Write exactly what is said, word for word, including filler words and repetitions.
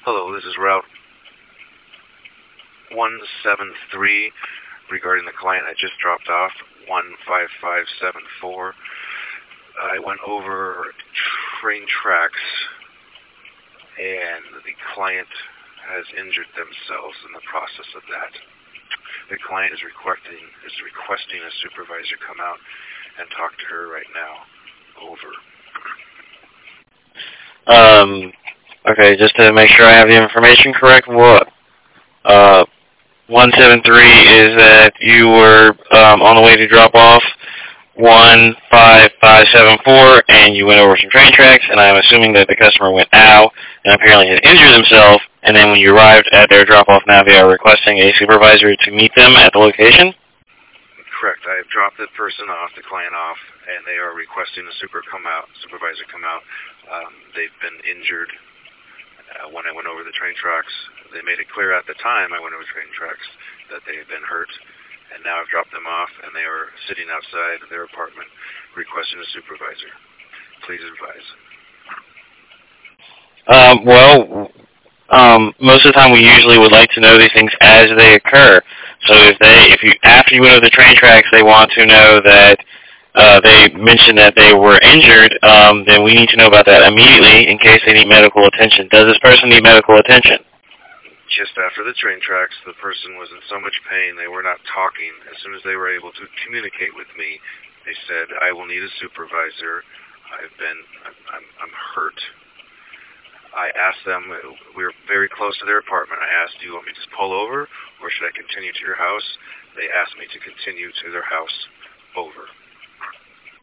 Hello, this is Route one seven three regarding the client I just dropped off, one five five seven four. I went over train tracks and the client has injured themselves in the process of that. The client is requesting is requesting a supervisor come out and talk to her right now. Over. Um, okay, just to make sure I have the information correct, what, uh, one seven three is that you were um, on the way to drop off one five five seven four, and you went over some train tracks, and I'm assuming that the customer went ow, and apparently had injured himself, and then when you arrived at their drop-off, now they are requesting a supervisor to meet them at the location? Correct. I have dropped the person off, the client off, and they are requesting a super come out, supervisor come out. Um, they've been injured uh, when I went over the train tracks. They made it clear at the time I went over train tracks that they had been hurt, and now I've dropped them off, and they are sitting outside of their apartment requesting a supervisor. Please advise. Um, well, um, most of the time we usually would like to know these things as they occur. So if they, if you, after you went over the train tracks, they want to know that uh, they mentioned that they were injured, um, then we need to know about that immediately in case they need medical attention. Does this person need medical attention? Just after the train tracks, the person was in so much pain they were not talking. As soon as they were able to communicate with me, they said, "I will need a supervisor. I've been, I'm, I'm, I'm hurt." I asked them, we were very close to their apartment. I asked, "Do you want me to just pull over, or should I continue to your house?" They asked me to continue to their house. Over.